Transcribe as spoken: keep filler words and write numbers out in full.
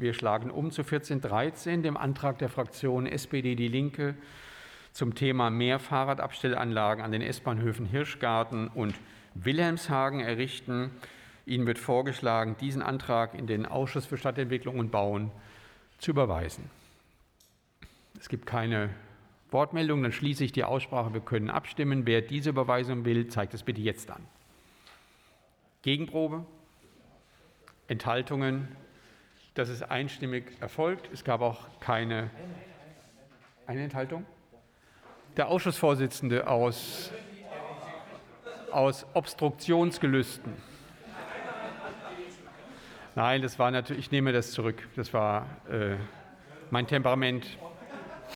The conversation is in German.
Wir schlagen um zu vierzehn Uhr dreizehn, dem Antrag der Fraktion S P D Die Linke zum Thema mehr Fahrradabstellanlagen an den S-Bahnhöfen Hirschgarten und Wilhelmshagen errichten. Ihnen wird vorgeschlagen, diesen Antrag in den Ausschuss für Stadtentwicklung und Bauen zu überweisen. Es gibt keine Wortmeldung, dann schließe ich die Aussprache. Wir können abstimmen. Wer diese Überweisung will, zeigt es bitte jetzt an. Gegenprobe? Enthaltungen? Das ist einstimmig erfolgt. Es gab auch keine eine Enthaltung. Der Ausschussvorsitzende aus, aus Obstruktionsgelüsten. Nein, das war natürlich, ich nehme das zurück. Das war äh, mein Temperament.